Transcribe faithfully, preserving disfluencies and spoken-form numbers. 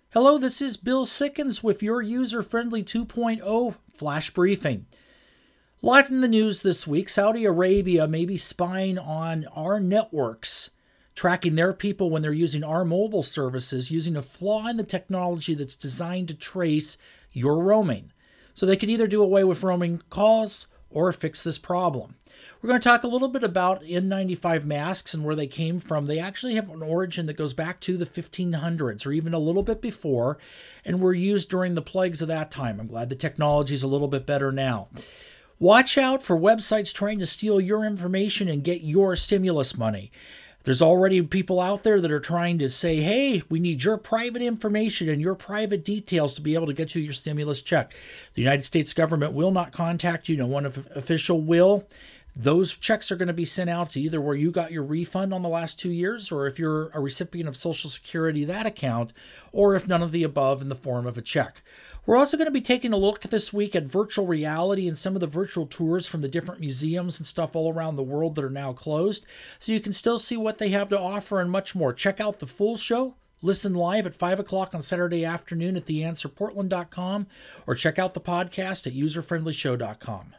Hello, this is Bill Sickens with your user-friendly two point oh flash briefing. A lot in the news this week. Saudi Arabia may be spying on our networks, tracking their people when they're using our mobile services, using a flaw in the technology that's designed to trace your roaming. So they could either do away with roaming calls or fix this problem. We're going to talk a little bit about N ninety-five masks and where they came from. They actually have an origin that goes back to the fifteen hundreds or even a little bit before, and were used during the plagues of that time. I'm glad the technology is a little bit better now. Watch out for websites trying to steal your information and get your stimulus money. There's already people out there that are trying to say, hey, we need your private information and your private details to be able to get you your stimulus check. The United States government will not contact you. No one official will. Those checks are going to be sent out to either where you got your refund on the last two years, or if you're a recipient of Social Security, that account, or if none of the above in the form of a check. We're also going to be taking a look this week at virtual reality and some of the virtual tours from the different museums and stuff all around the world that are now closed, so you can still see what they have to offer and much more. Check out the full show. Listen live at five o'clock on Saturday afternoon at the answer portland dot com, or check out the podcast at user friendly show dot com.